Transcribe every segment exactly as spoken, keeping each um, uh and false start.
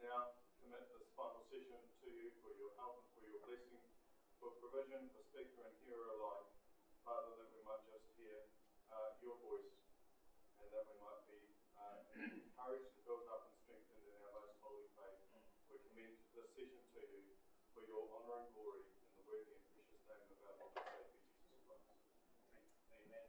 now commit this final session to you for your help and for your blessing, for provision, for speaker and hearer alike. Father, that we might just hear uh, your voice and that we might be uh, encouraged, built up and strengthened in our most holy faith. We commend this session to you for your honour and glory in the worthy and precious name of our Lord and Saviour Jesus Christ. Amen.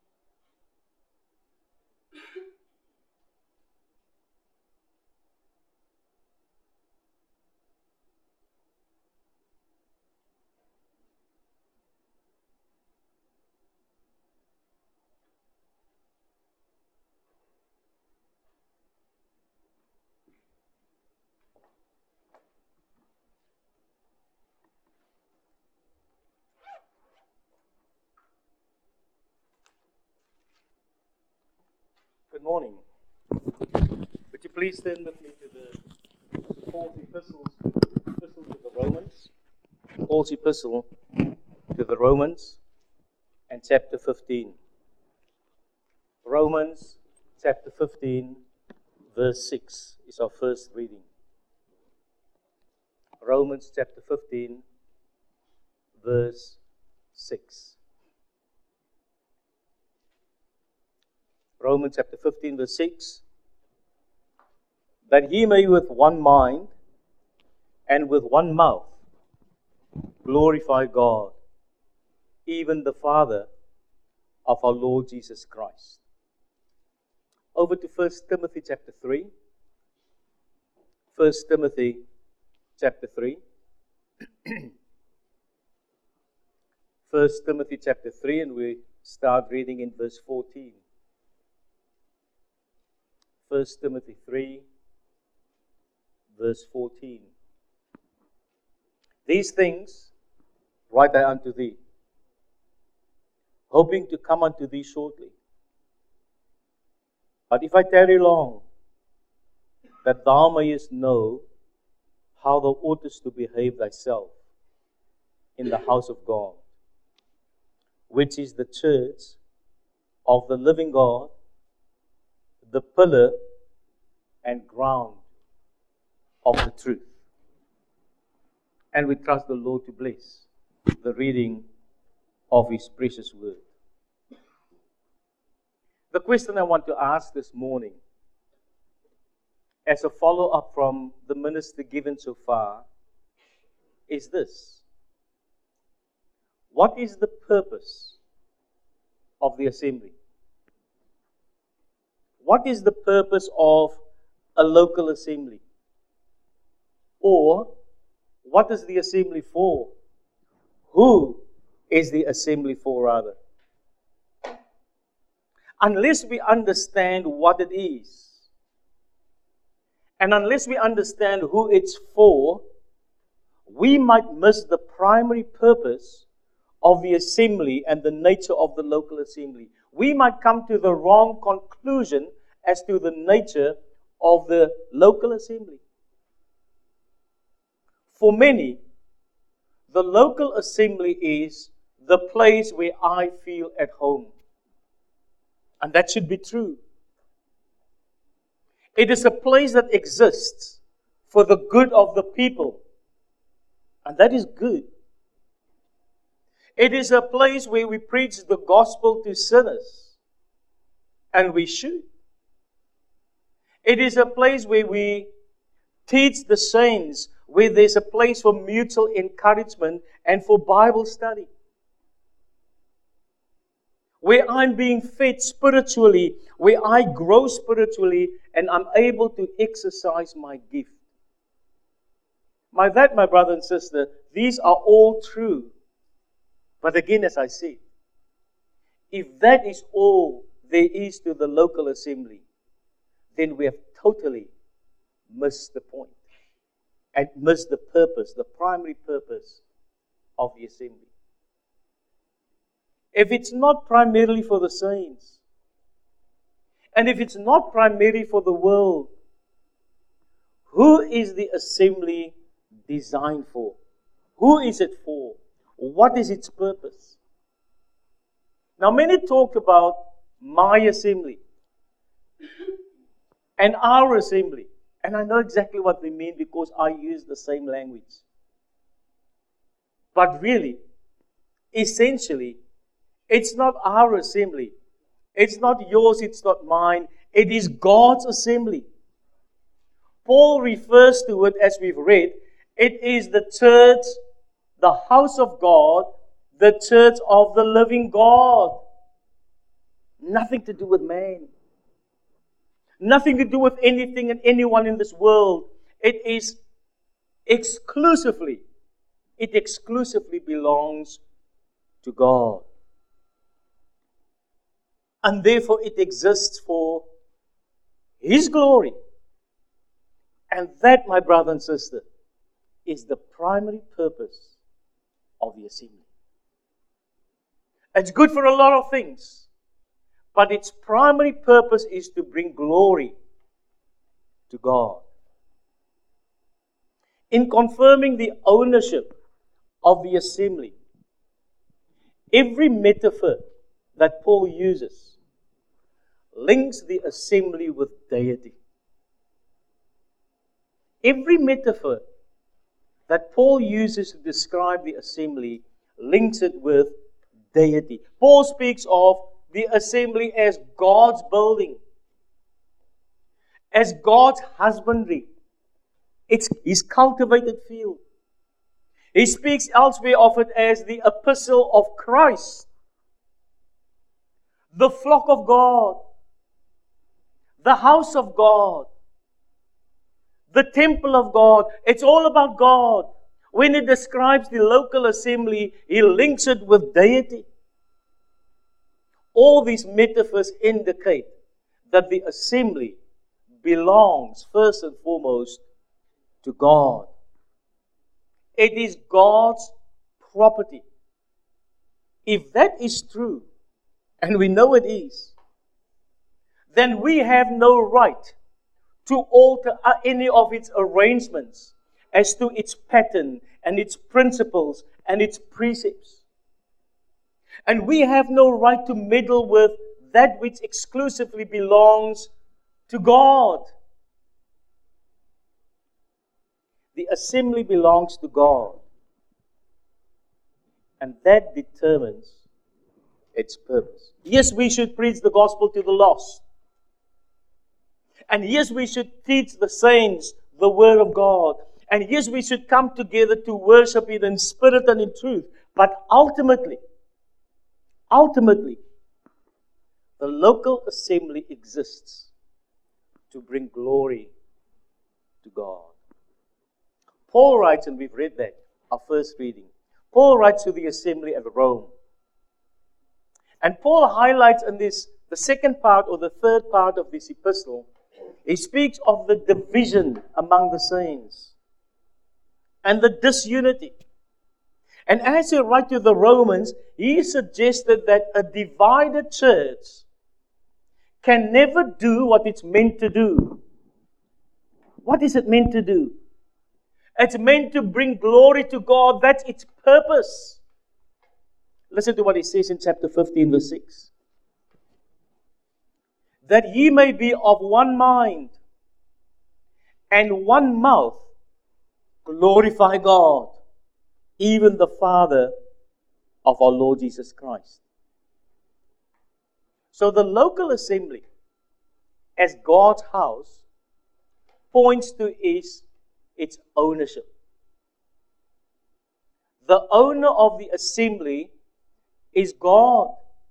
Good morning. Would you please turn with me to the Paul's epistles, epistle to the Romans, Paul's epistle to the Romans, and chapter fifteen. Romans chapter fifteen, verse six is our first reading. Romans chapter fifteen, verse six. Romans chapter fifteen, verse six. That he may with one mind and with one mouth glorify God, even the Father of our Lord Jesus Christ. Over to First Timothy chapter three. First Timothy chapter three. First Timothy chapter three, and we start reading in verse fourteen. First Timothy three, verse fourteen. These things write I unto thee, hoping to come unto thee shortly. But if I tarry long, that thou mayest know how thou oughtest to behave thyself in the house of God, which is the church of the living God, the pillar and ground of the truth. And we trust the Lord to bless the reading of His precious word. The question I want to ask this morning, as a follow-up from the minister given so far, is this: what is the purpose of the assembly? What is the purpose of a local assembly? Or, what is the assembly for? Who is the assembly for, rather? Unless we understand what it is, and unless we understand who it's for, we might miss the primary purpose of the assembly and the nature of the local assembly. We might come to the wrong conclusion as to the nature of the local assembly. For many, the local assembly is the place where I feel at home. And that should be true. It is a place that exists for the good of the people. And that is good. It is a place where we preach the gospel to sinners. And we should. It is a place where we teach the saints, where there's a place for mutual encouragement and for Bible study. Where I'm being fed spiritually, where I grow spiritually, and I'm able to exercise my gift. By that, my brother and sister, these are all true. But again, as I said, if that is all there is to the local assembly, then we have totally missed the point and missed the purpose, the primary purpose of the assembly. If it's not primarily for the saints, and if it's not primarily for the world, who is the assembly designed for? Who is it for? What is its purpose? Now, many talk about my assembly and our assembly. And I know exactly what they mean because I use the same language. But really, essentially, it's not our assembly. It's not yours, it's not mine. It is God's assembly. Paul refers to it, as we've read, it is the church, the house of God, the church of the living God. Nothing to do with man. Nothing to do with anything and anyone in this world. It is exclusively, it exclusively belongs to God. And therefore it exists for His glory. And that, my brother and sister, is the primary purpose of the assembly. It's good for a lot of things, but its primary purpose is to bring glory to God. In confirming the ownership of the assembly, every metaphor that Paul uses links the assembly with deity. Every metaphor that Paul uses to describe the assembly links it with deity. Paul speaks of the assembly as God's building, as God's husbandry. It's His cultivated field. He speaks elsewhere of it as the epistle of Christ, the flock of God, the house of God, the temple of God. It's all about God. When it describes the local assembly, he links it with deity. All these metaphors indicate that the assembly belongs first and foremost to God. It is God's property. If that is true, and we know it is, then we have no right to alter any of its arrangements as to its pattern and its principles and its precepts. And we have no right to meddle with that which exclusively belongs to God. The assembly belongs to God. And that determines its purpose. Yes, we should preach the gospel to the lost. And yes, we should teach the saints the word of God. And yes, we should come together to worship it in spirit and in truth. But ultimately, ultimately, the local assembly exists to bring glory to God. Paul writes, and we've read that, our first reading. Paul writes to the assembly at Rome. And Paul highlights in this, the second part or the third part of this epistle, he speaks of the division among the saints and the disunity. And as he writes to the Romans, he suggested that a divided church can never do what it's meant to do. What is it meant to do? It's meant to bring glory to God. That's its purpose. Listen to what he says in chapter fifteen, verse six. That ye may be of one mind and one mouth, glorify God, even the Father of our Lord Jesus Christ. So the local assembly, as God's house, points to its, its ownership. The owner of the assembly is God.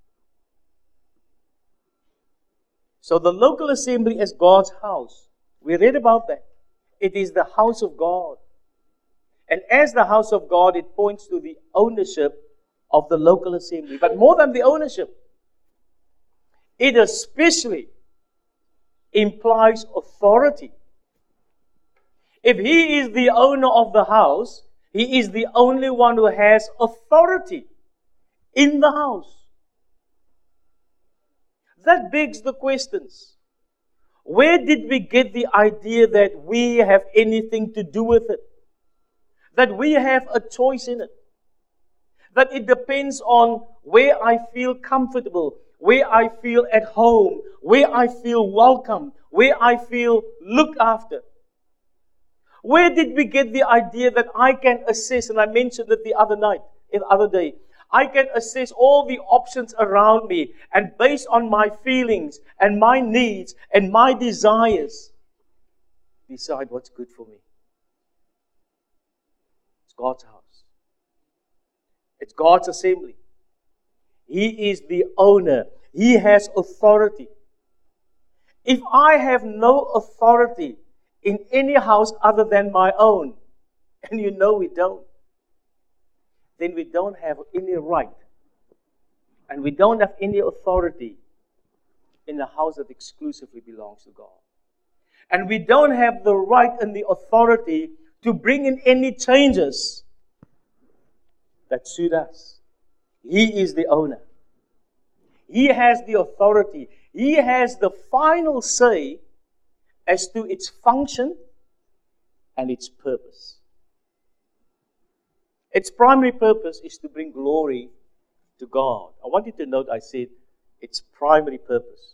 So the local assembly as God's house. We read about that. It is the house of God. And as the house of God, it points to the ownership of the local assembly. But more than the ownership, it especially implies authority. If he is the owner of the house, he is the only one who has authority in the house. That begs the questions. Where did we get the idea that we have anything to do with it? That we have a choice in it? That it depends on where I feel comfortable, where I feel at home, where I feel welcome, where I feel looked after. Where did we get the idea that I can assess, and I mentioned it the other night, the other day, I can assess all the options around me, and based on my feelings and my needs and my desires, decide what's good for me. It's God's house. It's God's assembly. He is the owner. He has authority. If I have no authority in any house other than my own, and you know we don't, then we don't have any right, and we don't have any authority in a house that exclusively belongs to God. And we don't have the right and the authority to bring in any changes that suit us. He is the owner. He has the authority. He has the final say as to its function and its purpose. Its primary purpose is to bring glory to God. I want you to note I said its primary purpose.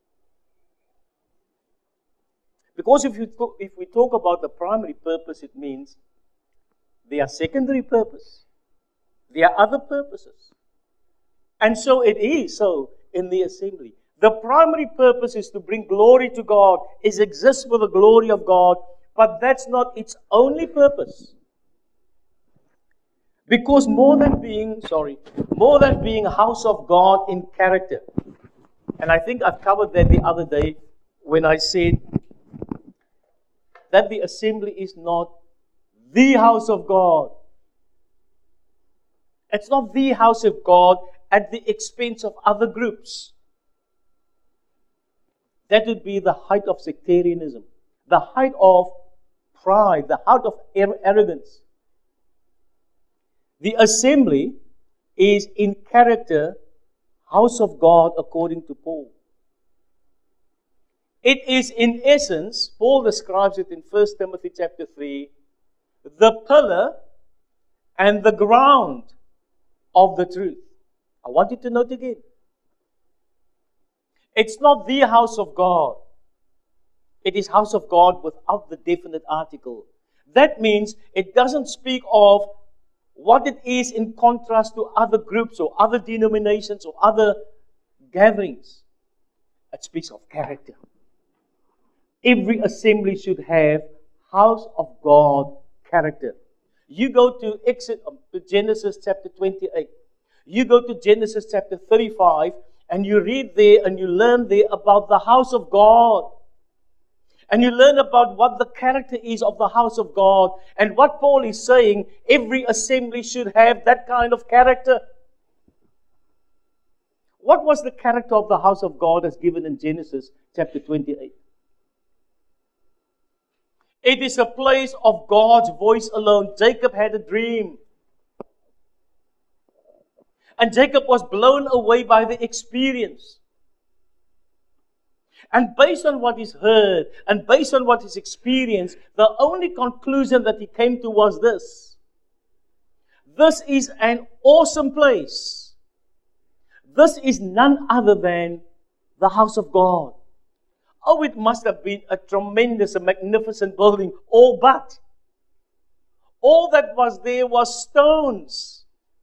Because if, you talk, if we talk about the primary purpose, it means there are secondary purpose. There are other purposes. And so it is so in the assembly. The primary purpose is to bring glory to God. It exists for the glory of God, but that's not its only purpose. Because more than being, sorry, more than being a house of God in character, and I think I've covered that the other day when I said that the assembly is not the house of God. It's not the house of God at the expense of other groups. That would be the height of sectarianism, the height of pride, the height of arrogance. The assembly is in character house of God according to Paul. It is in essence, Paul describes it in First Timothy chapter three, the pillar and the ground of the truth. I want you to note again. It's not the house of God. It is house of God without the definite article. That means it doesn't speak of what it is in contrast to other groups or other denominations or other gatherings. It speaks of character. Every assembly should have house of God character. You go to Exodus, to Genesis chapter twenty-eight. You go to Genesis chapter thirty-five and you read there and you learn there about the house of God. And you learn about what the character is of the house of God. And what Paul is saying, every assembly should have that kind of character. What was the character of the house of God as given in Genesis chapter twenty-eight? It is a place of God's voice alone. Jacob had a dream. And Jacob was blown away by the experience. And based on what he's heard, and based on what he's experienced, the only conclusion that he came to was this. This is an awesome place. This is none other than the house of God. Oh, it must have been a tremendous, a magnificent building. All but. All that was there was stones.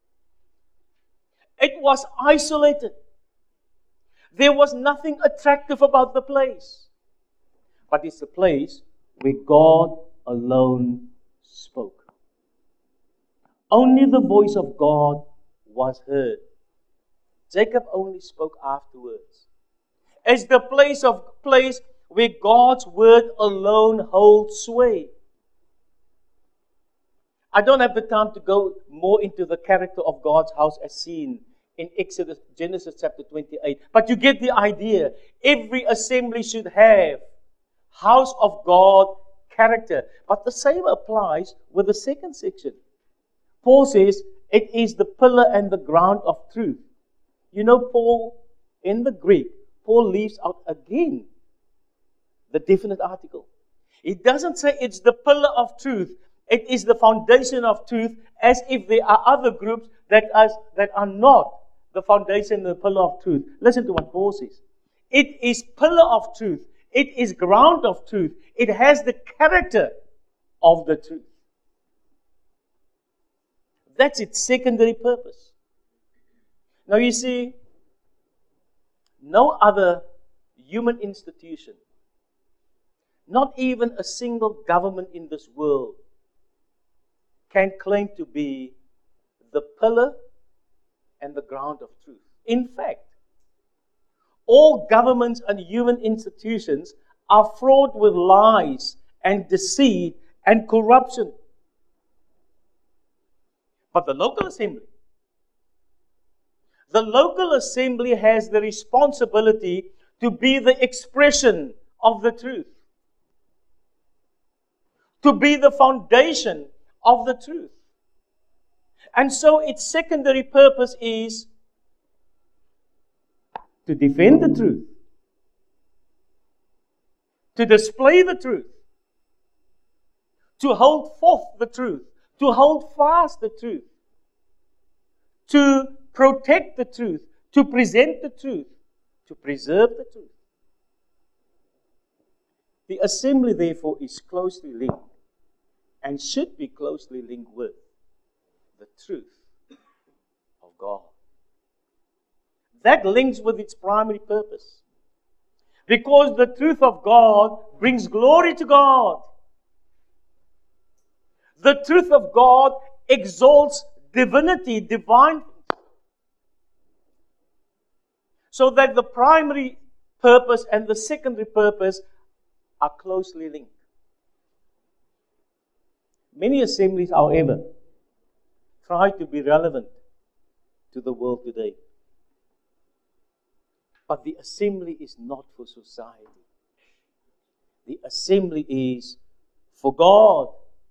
It was isolated. There was nothing attractive about the place. But it's a place where God alone spoke. Only the voice of God was heard. Jacob only spoke afterwards. It's the place of place where God's word alone holds sway. I don't have the time to go more into the character of God's house as seen in Exodus, Genesis chapter twenty-eight. But you get the idea. Every assembly should have house of God character. But the same applies with the second section. Paul says it is the pillar and the ground of truth. You know, Paul, in the Greek, Paul leaves out again the definite article. He doesn't say it's the pillar of truth. It is the foundation of truth, as if there are other groups that are, that are not the foundation and the pillar of truth. Listen to what Paul says. It is pillar of truth. It is ground of truth. It has the character of the truth. That's its secondary purpose. Now you see, no other human institution, not even a single government in this world, can claim to be the pillar and the ground of truth. In fact, all governments and human institutions are fraught with lies and deceit and corruption. But the local assembly, the local assembly has the responsibility to be the expression of the truth, to be the foundation of the truth. And so its secondary purpose is to defend the truth, to display the truth, to hold forth the truth, to hold fast the truth, to protect the truth, to present the truth, to preserve the truth. The assembly, therefore, is closely linked and should be closely linked with the truth of God. That links with its primary purpose. Because the truth of God brings glory to God. The truth of God exalts divinity, divine. So that the primary purpose and the secondary purpose are closely linked. Many assemblies, however, try to be relevant to the world today. But the assembly is not for society. The assembly is for God.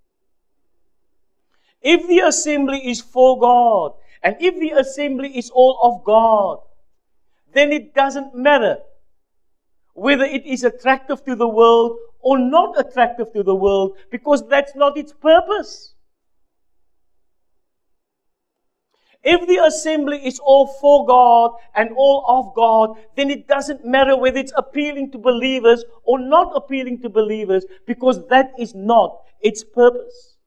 If the assembly is for God, and if the assembly is all of God, then it doesn't matter whether it is attractive to the world or not attractive to the world, because that's not its purpose. If the assembly is all for God and all of God, then it doesn't matter whether it's appealing to believers or not appealing to believers, because that is not its purpose.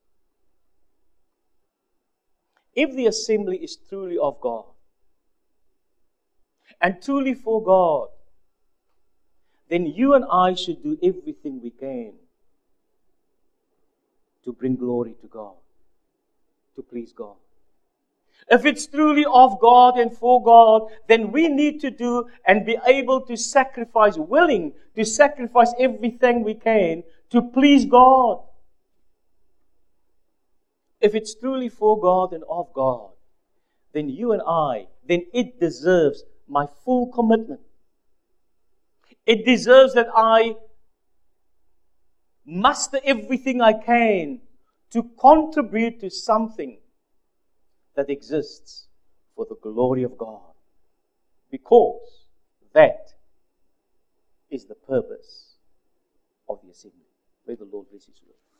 If the assembly is truly of God and truly for God, then you and I should do everything we can to bring glory to God, to please God. If it's truly of God and for God, then we need to do and be able to sacrifice, willing to sacrifice everything we can to please God. If it's truly for God and of God, then you and I, then it deserves my full commitment. It deserves that I muster everything I can to contribute to something that exists for the glory of God. Because that is the purpose of the assembly. May the Lord bless you.